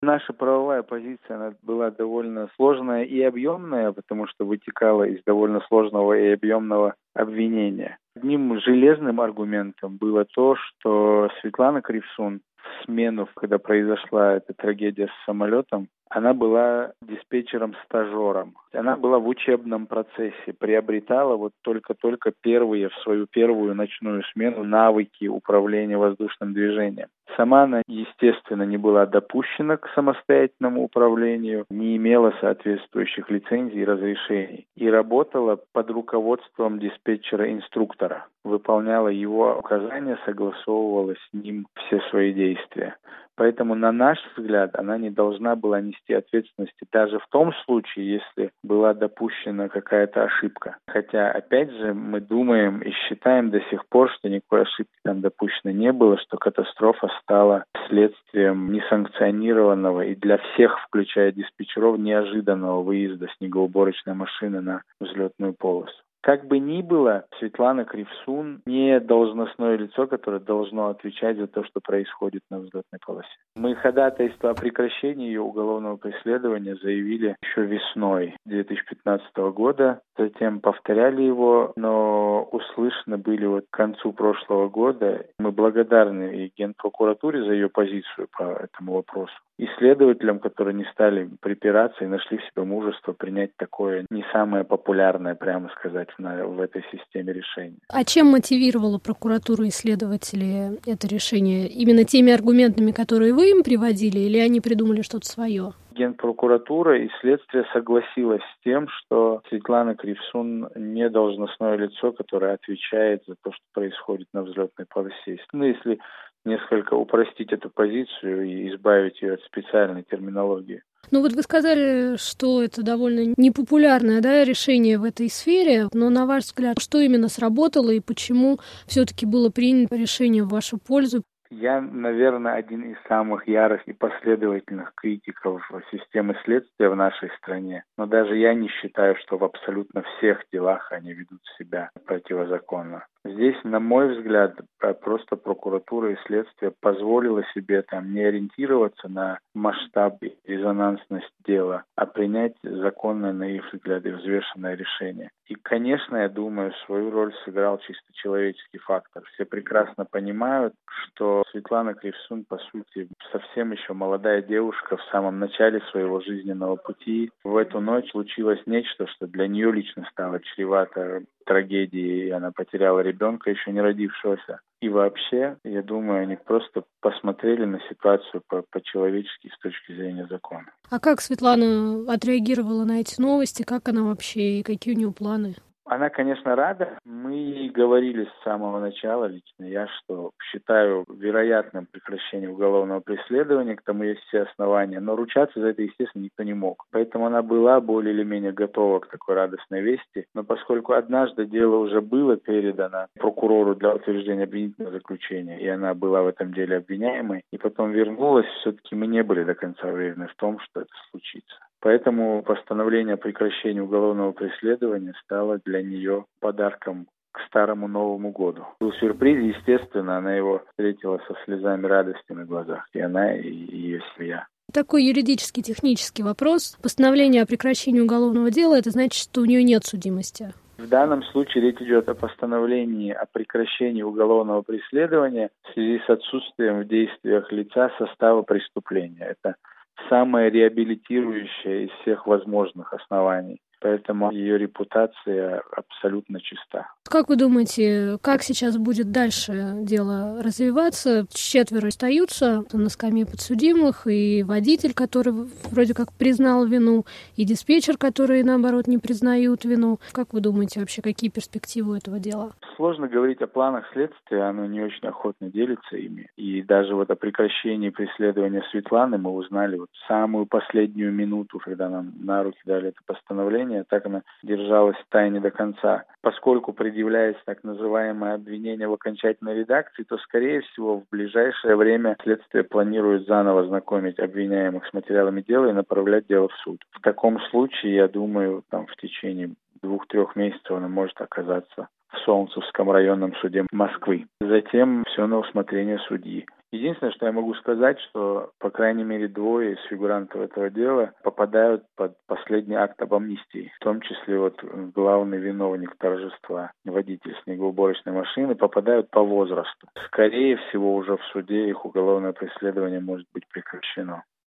Наша правовая позиция она была довольно сложная и объемная, потому что вытекала из довольно сложного и объемного обвинения. Одним железным аргументом было то, что Светлана Кривсун в смену, когда произошла эта трагедия с самолетом, она была диспетчером-стажером. Она была в учебном процессе, приобретала вот только-только в свою первую ночную смену навыки управления воздушным движением. Сама она, естественно, не была допущена к самостоятельному управлению, не имела соответствующих лицензий и разрешений и работала под руководством диспетчера-инструктора. Выполняла его указания, согласовывала с ним все свои действия. Поэтому, на наш взгляд, она не должна была нести ответственности даже в том случае, если была допущена какая-то ошибка. Хотя, опять же, мы думаем и считаем до сих пор, что никакой ошибки там допущено не было, что катастрофа стала следствием несанкционированного и для всех, включая диспетчеров, неожиданного выезда снегоуборочной машины на взлетную полосу. Как бы ни было, Светлана Кривсун не должностное лицо, которое должно отвечать за то, что происходит на взлетной полосе. Мы ходатайство о прекращении ее уголовного преследования заявили еще весной 2015 года, затем повторяли его, но услышаны были вот к концу прошлого года. Мы благодарны и Генпрокуратуре за ее позицию по этому вопросу, и следователям, которые не стали припираться и нашли в себе мужество принять такое не самое популярное, прямо сказать, в этой системе решения. А чем мотивировала прокуратура и следователи это решение? Именно теми аргументами, которые вы им приводили, или они придумали что-то свое? Генпрокуратура и следствие согласилось с тем, что Светлана Кривсун не должностное лицо, которое отвечает за то, что происходит на взлетной полосе. Если несколько упростить эту позицию и избавить ее от специальной терминологии. Ну вот вы сказали, что это довольно непопулярное, решение в этой сфере, но на ваш взгляд, что именно сработало и почему все-таки было принято решение в вашу пользу? Я, наверное, один из самых ярых и последовательных критиков системы следствия в нашей стране. Но даже я не считаю, что в абсолютно всех делах они ведут себя противозаконно. Здесь, на мой взгляд, просто прокуратура и следствие позволило себе не ориентироваться на масштаб и резонансность дела, а принять законное, на их взгляд, и взвешенное решение. И, конечно, я думаю, свою роль сыграл чисто человеческий фактор. Все прекрасно понимают, что Светлана Кривсун, по сути, совсем еще молодая девушка в самом начале своего жизненного пути. В эту ночь случилось нечто, что для нее лично стало чревато трагедией, и она потеряла ребенка, еще не родившегося. И вообще, я думаю, они просто посмотрели на ситуацию по-человечески с точки зрения закона. А как Светлана отреагировала на эти новости? Как она вообще и какие у нее планы? Она, конечно, рада. Мы говорили с самого начала, лично я, что считаю вероятным прекращение уголовного преследования, к тому есть все основания, но ручаться за это, естественно, никто не мог. Поэтому она была более или менее готова к такой радостной вести, но поскольку однажды дело уже было передано прокурору для утверждения обвинительного заключения, и она была в этом деле обвиняемой, и потом вернулась, все-таки мы не были до конца уверены в том, что это случится. Поэтому постановление о прекращении уголовного преследования стало для нее подарком к Старому Новому году. Был сюрприз, естественно, она его встретила со слезами радости на глазах, и она, и ее семья. Такой юридический, технический вопрос. Постановление о прекращении уголовного дела, это значит, что у нее нет судимости? В данном случае речь идет о постановлении о прекращении уголовного преследования в связи с отсутствием в действиях лица состава преступления. Это самое реабилитирующее из всех возможных оснований. Поэтому ее репутация абсолютно чиста. Как вы думаете, как сейчас будет дальше дело развиваться? 4 остаются на скамье подсудимых, и водитель, который вроде как признал вину, и диспетчер, которые, наоборот, не признают вину. Как вы думаете вообще, какие перспективы у этого дела? Сложно говорить о планах следствия, оно не очень охотно делится ими. И даже о прекращении преследования Светланы мы узнали в самую последнюю минуту, когда нам на руки дали это постановление. Так она держалась в тайне до конца. Поскольку предъявляется так называемое обвинение в окончательной редакции, то, скорее всего, в ближайшее время следствие планирует заново знакомить обвиняемых с материалами дела и направлять дело в суд. В таком случае, я думаю, в течение 2-3 месяцев она может оказаться в Солнцевском районном суде Москвы. Затем все на усмотрение судьи. Единственное, что я могу сказать, что, по крайней мере, двое из фигурантов этого дела попадают под последний акт об амнистии. В том числе главный виновник торжества, водитель снегоуборочной машины, попадают по возрасту. Скорее всего, уже в суде их уголовное преследование может быть прекращено.